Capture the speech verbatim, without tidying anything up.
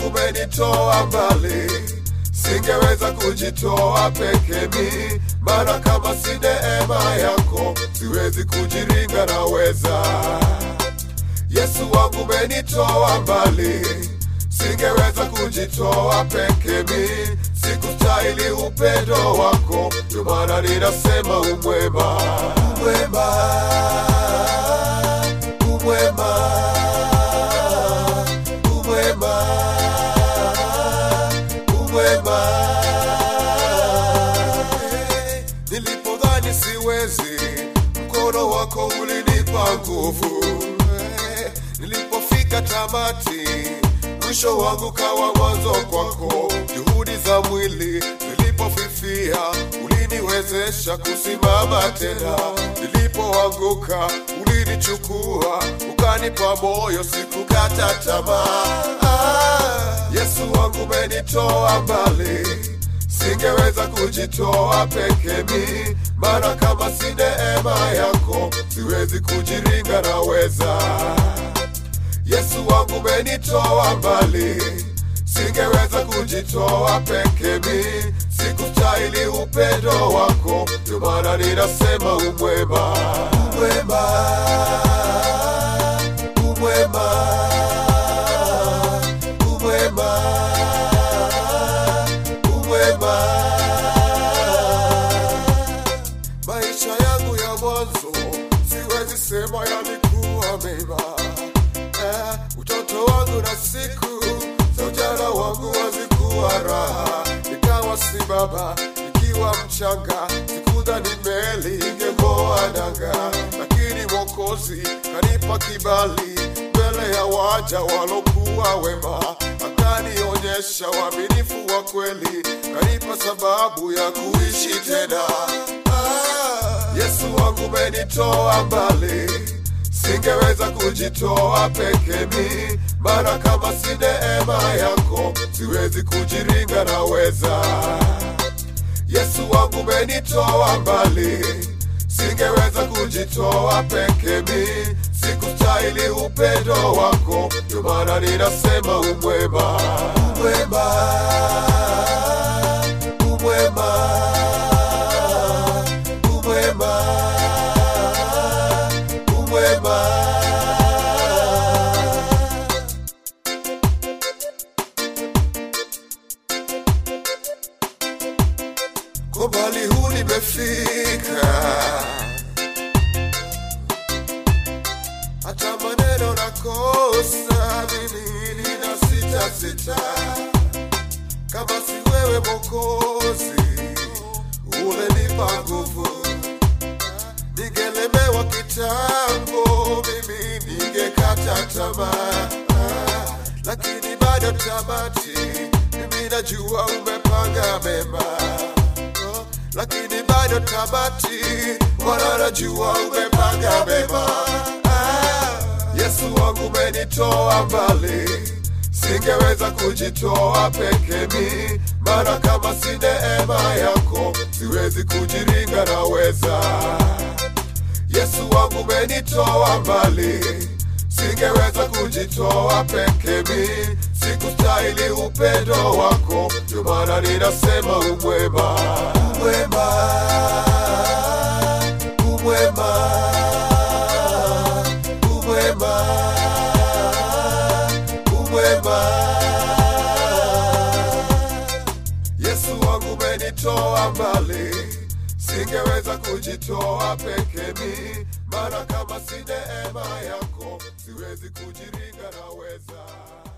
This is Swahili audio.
wangu umenitoa mbali, singeweza kujitoa peke mi, maana kama si neema yako siwezi kujiringa naweza. Yesu wangu umenitoa mbali, singeweza kujitoa peke mi, sikustahili upendo wako, ndio maana ninasema umwema. Umwema, umwema, umwema, umwema. Nilipodhani siwezi, mkono wako ulinipa nguvu. Nilipofika tamati, mwisho wangu kawa mwanzo kwako. Juhudi za mwili nilipofifia, uliniwezesha kusimama tena. Nilipoanguka ulinichukua, ukanipa moyo, sikukata tamaa. Ah, Yesu wangu umenitoa mbali, singeweza kujitoa peke mi, maana kama si neema yako siwezi kujiringa naweza. Yesu wangu umenitoa mbali, singeweza kujitoa peke mi, sikustahili upendo wako, ndio maana ninasema umwema. Umwema, umwema, umwema, umwema. Maisha yangu ya mwanzo siwezi sema yalikuwa mema. Eh, utoto wangu na siku za ujana wangu hazikuwa raha. Nikawa si baba, nikiwa mchanga, sikudhani meli ingeng'oa nanga, lakini Mwokozi kanipa kibali mbele ya waja walokuwa wema, akanionyesha uaminifu wa kweli, kanipa sababu ya kuishi tena. Ah, Yesu wangu umenitoa mbali, singeweza kujitoa peke mi, maana kama si neema yako siwezi kujiringa naweza. Yesu wangu umenitoa mbali, singeweza kujitoa peke mi, sikustahili upendo wako, ndio maana ninasema umwema. Umwema, umwema, umwema, umwema. Kwa mbali huu nimefika, hata maneno nakosa, mimi nina sita sita. Kama si wewe Mwokozi ulenipa nguvu, ningelemewa kitambo, mimi ningekata tamaa. Lakini bado tamati, mimi najua umepanga mema. Lakini bado tamati, Bwana najua umepanga mema. Ah, Yesu wangu umenitoa mbali, singeweza kujitoa peke mi, maana kama si neema yako siwezi kujiringa naweza. Yesu wangu umenitoa mbali, singeweza kujitoa peke mi, sikustahili upendo wako, ndio maana ninasema umwema. Umwema, umwema, umwema, umwema. Yesu wangu umenitoa mbali, singeweza kujitoa peke mi, maana kama si neema yako siwezi kujiringa naweza.